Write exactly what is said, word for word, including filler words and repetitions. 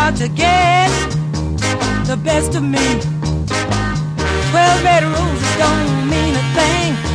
start to get the best of me. Twelve red roses don't mean a thing